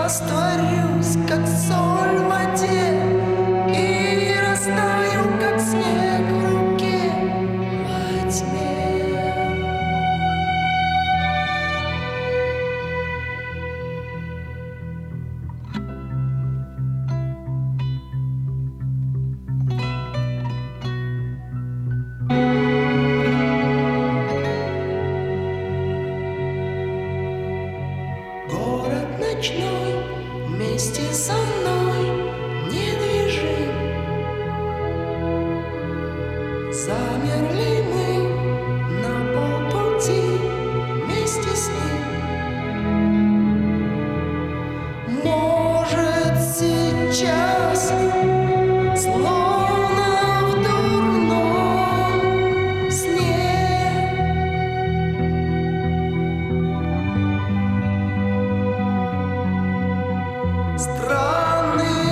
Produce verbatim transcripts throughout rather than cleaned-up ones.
растворюсь, как соль в воде, и растаю, как снег в руке во тьме. Город ночной вместе со мной недвижим. Замерли мы на полпути вместе с ним. Может, сейчас, словно в дурном сне, странный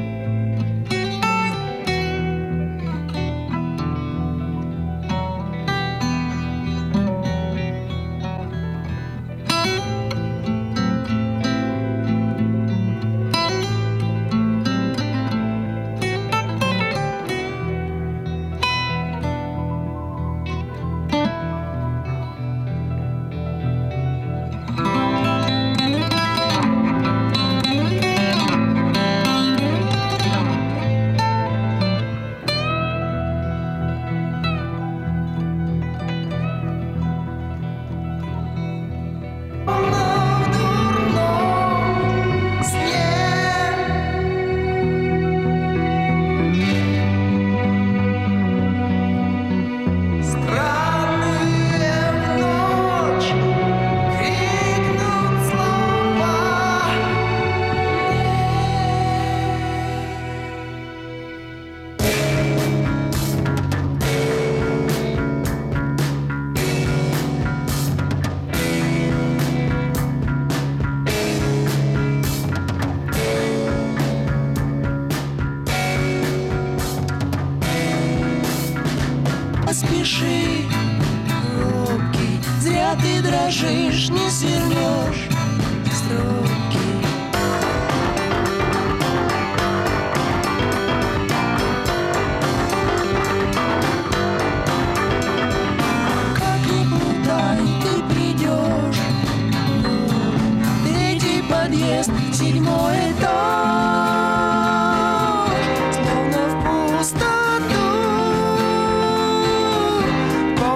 поспеши, робкий, зря ты дрожишь, не свернешь строки. Как ни плутай, ты придешь, третий подъезд, седьмой этаж.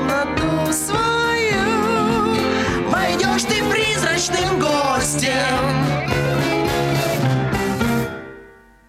Ты призрачным гостем